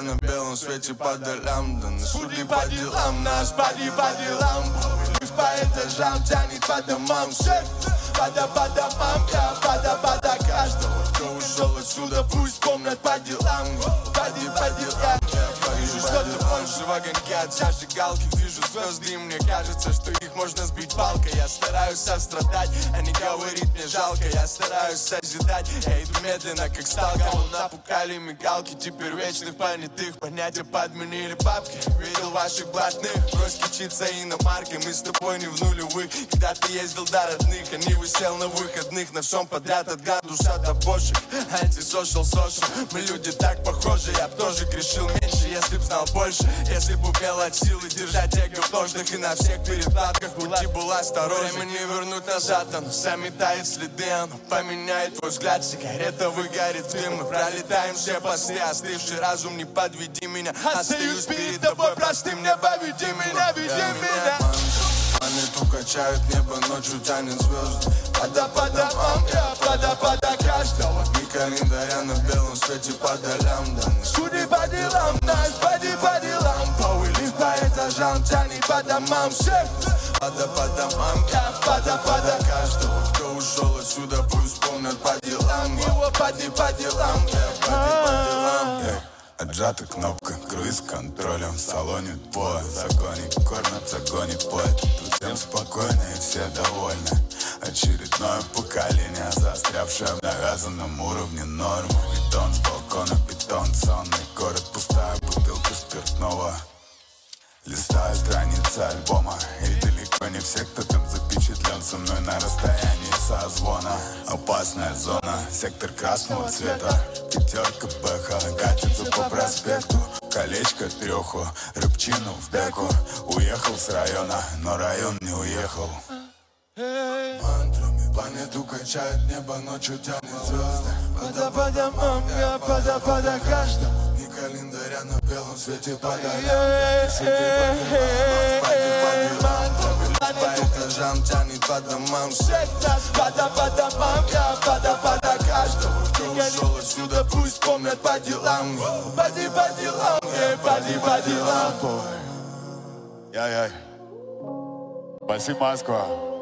на белом свете по долям. Да на суды по делам, наш пади по делам. Лифт по этажам тянет по домам. Шеф, пада по домам, я пада каждого. Кто ушел отсюда, пусть помнят по делам. Пади по делам. Вижу что-то больше в огоньке от зажигалки. Вижу звезды, и мне кажется, что их можно сбить палкой. Я стараюсь сострадать, а не говорить мне жалко. Я стараюсь созидать, я иду медленно, как сталка. Напукали мигалки, теперь вечных понятых. Понятия подменили бабки. Видел ваших блатных, брось кичиться иномаркой. Мы с тобой не в нулевых. Когда ты ездил до родных, а не высел на выходных. На всем подряд от душа до бошек. Антисошал, сошел, мы люди так похожи. Я б тоже грешил меньше, если б знал больше. Если б умел от силы держать эго в ножнах. И на всех перекладках пути был осторожен. Время не вернуть назад, оно заметает следы. Оно поменяет твой взгляд, сигарета выгорит дым. Мы пролетаем все посты, остывший разум, не подведи меня. Остаюсь перед тобой простым, не поведи меня, веди меня. Планету качают, небо ночью тянет звезды. Пада по домам, я пада каждого. Ни календаря на белом свете по долям. Да на суды по делам, наш пади по делам. Повыли по этажам, тянет по домам. Шеф, пада по домам, я пада каждого. Кто ушел отсюда, пусть помнят по делам. Его пади по делам, я пади по делам. Отжата кнопка, круиз контролем. В салоне двое, загонит, кормят, загонит поэт. Тут всем спокойно и все довольны. Очередное поколение, застрявшее в навязанном уровне нормы. Бетон с балкона, бетон, сонный город, пустая бутылка спиртного. Листаю страницы альбома, и далеко не все, кто там запечатлен со мной на расстоянии созвона. Опасная зона, сектор красного цвета. Пятерка бэха катится по проспекту. Колечко треху, рыбчину в деку. Уехал с района, но район не уехал. Мантрами планету качает, небо ночью тянет звезды. Пада по домам, я пада каждому. Ни календаря на белом свете по долям. По этажам тянет по домам. Пада по домам, я пада каждому. Кто ушел отсюда, пусть помнят по делам. Пади по делам, пади по делам. Спасибо, Москва.